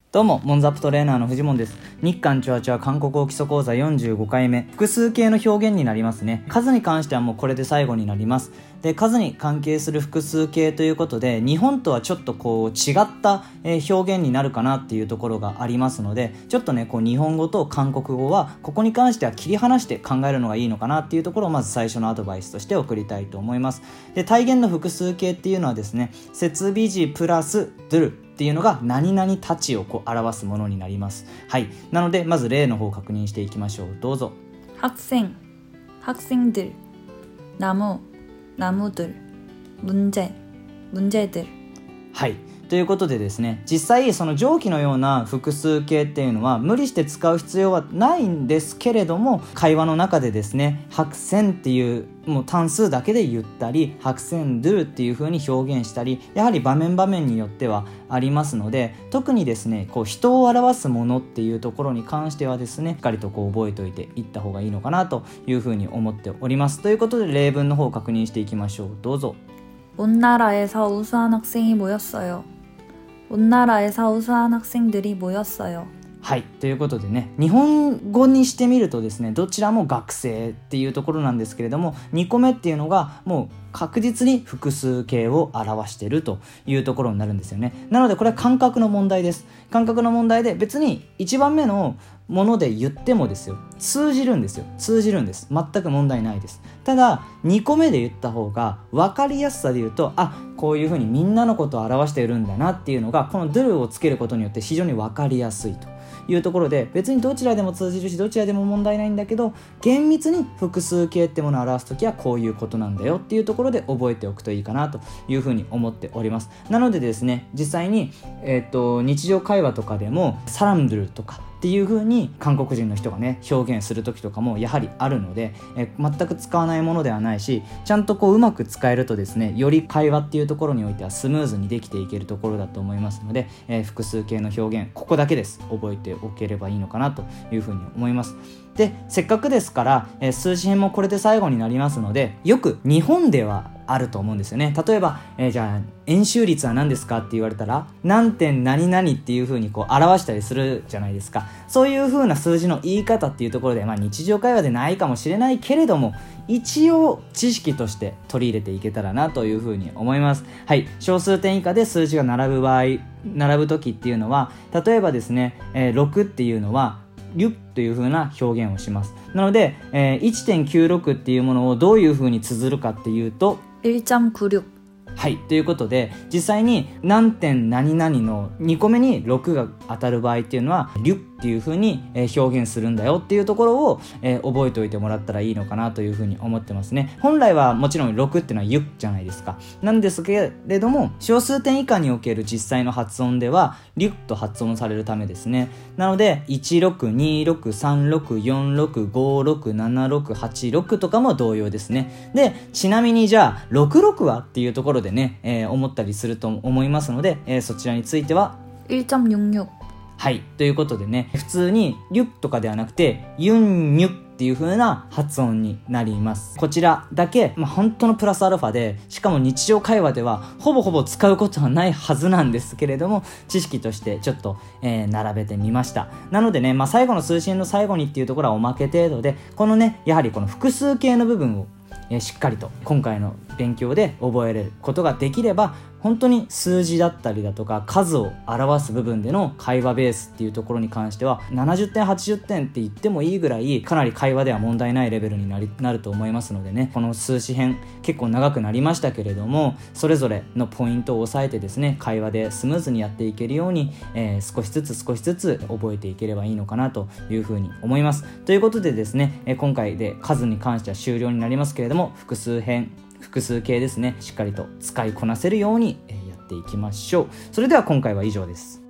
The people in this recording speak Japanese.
どうも、モンザップトレーナーの藤本です。日韓チュアチュア韓国語基礎講座45回目。複数形の表現になりますね。数に関してはもうこれで最後になります。で、数に関係する複数形ということで、日本とはちょっと違った表現になるかなっていうところがありますので、ちょっとね、日本語と韓国語は、ここに関しては切り離して考えるのがいいのかなっていうところをまず最初のアドバイスとして送りたいと思います。で、体現の複数形っていうのはですね、設備時プラスドゥルっていうのが何々たちを表すものになります。はい。なのでまず例の方を確認していきましょう。どうぞ。 학생、학생들、나무들、문제들。 はい。ということでですね、実際その上記のような複数形っていうのは無理して使う必要はないんですけれども、会話の中でですね、白線っていうもう単数だけで言ったり、白線ドゥルっていう風に表現したり、やはり場面場面によってはありますので、特にですね、人を表すものっていうところに関してはですね、しっかりと覚えておいていった方がいいのかなという風に思っております。ということで例文の方を確認していきましょう。どうぞ。 온 나라에서 우수한 학생이 모였어요. 온 나라에서 우수한 학생들이 모였어요. はい。ということでね、日本語にしてみるとですね、どちらも学生っていうところなんですけれども、2個目っていうのがもう確実に複数形を表しているというところになるんですよね。なのでこれは感覚の問題です。感覚の問題で、別に1番目のもので言ってもですよ、通じるんです。全く問題ないです。ただ2個目で言った方が分かりやすさで言うと、こういうふうにみんなのことを表しているんだなっていうのが、この do をつけることによって非常に分かりやすいというところで、別にどちらでも通じるしどちらでも問題ないんだけど、厳密に複数形ってものを表すときはこういうことなんだよっていうところで覚えておくといいかなというふうに思っております。なのでですね、実際に、日常会話とかでもサラムドゥルとかっていう風に韓国人の人がね表現する時とかもやはりあるので、全く使わないものではないし、ちゃんとうまく使えるとですね、より会話っていうところにおいてはスムーズにできていけるところだと思いますので、複数形の表現ここだけです。覚えておければいいのかなという風に思います。で、せっかくですから、数詞編もこれで最後になりますので、よく日本ではあると思うんですよね。例えば、じゃあ円周率は何ですかって言われたら、何点何々っていう風に表したりするじゃないですか。そういう風な数字の言い方っていうところで、日常会話でないかもしれないけれども、一応知識として取り入れていけたらなという風に思います。はい。小数点以下で数字が並ぶ時っていうのは、例えばですね、6っていうのはリュという風な表現をします。なので、1.96 っていうものをどういう風に綴るかっていうと 1.96。 はい。ということで、実際に何点何々の2個目に6が当たる場合っていうのは、リュっていう風に表現するんだよっていうところを覚えておいてもらったらいいのかなという風に思ってますね。本来はもちろん6っていうのはユじゃないですか。なんですけれども、小数点以下における実際の発音ではリュと発音されるためですね。なので、16、26、36、46、56、76、86とかも同様ですね。で、ちなみにじゃあ、66はっていうところでね、思ったりすると思いますので、そちらについては 1.66。 はい。ということでね、普通にリュとかではなくて、ユンニュっていう風な発音になります。こちらだけ、本当のプラスアルファで、しかも日常会話ではほぼ使うことはないはずなんですけれども、知識としてちょっと、並べてみました。なのでね、最後の数詞の最後にっていうところはおまけ程度で、このね、やはりこの複数形の部分をしっかりと今回の勉強で覚えれることができれば、本当に数字だったりだとか数を表す部分での会話ベースっていうところに関しては70点80点って言ってもいいぐらい、かなり会話では問題ないレベルになると思いますのでね、この数詞編結構長くなりましたけれども、それぞれのポイントを押さえてですね、会話でスムーズにやっていけるように、少しずつ覚えていければいいのかなというふうに思います。ということでですね、今回で数に関しては終了になりますけれども、複数形ですね、しっかりと使いこなせるようにやっていきましょう。それでは今回は以上です。